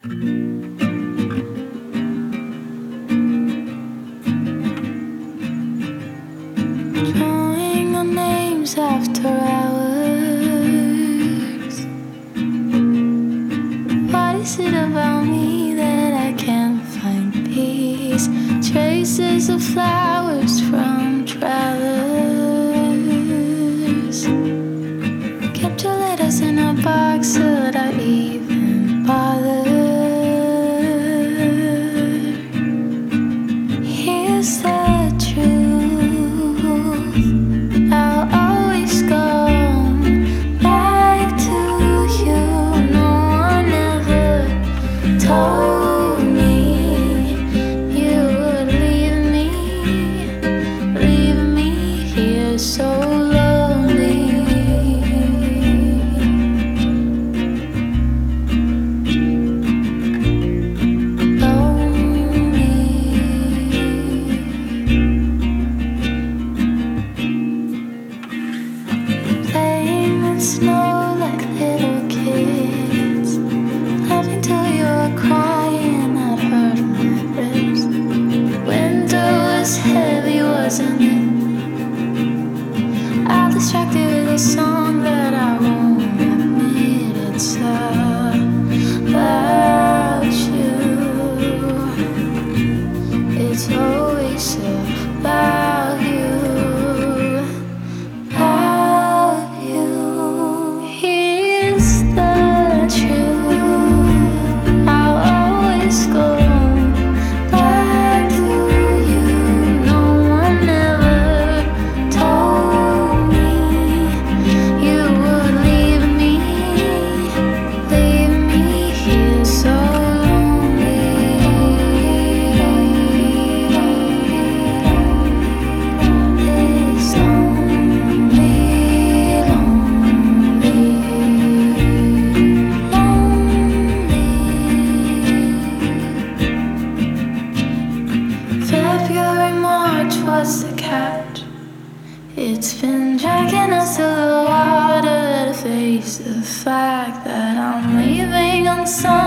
Drawing our names after hours. What is it about me that I can't find peace? Traces of flowers from travelers. Kept your letters in a box, should I even bother? Here's the truth, I'll always go back to you. No one ever told me you would leave me here so lonely. Playing in snow like little kids, laughing till you were crying. I'd hurt my ribs. Winter was heavy, wasn't it? I'll distract you with a song that I won't admit. It's about you. It's always about you. About you. Here's the truth, I'll always go back to you. No one ever told me you would leave me here so lonely. It's lonely, February, March was the catch. It's been dragging us to the water to face the fact that I'm leaving on Sunday.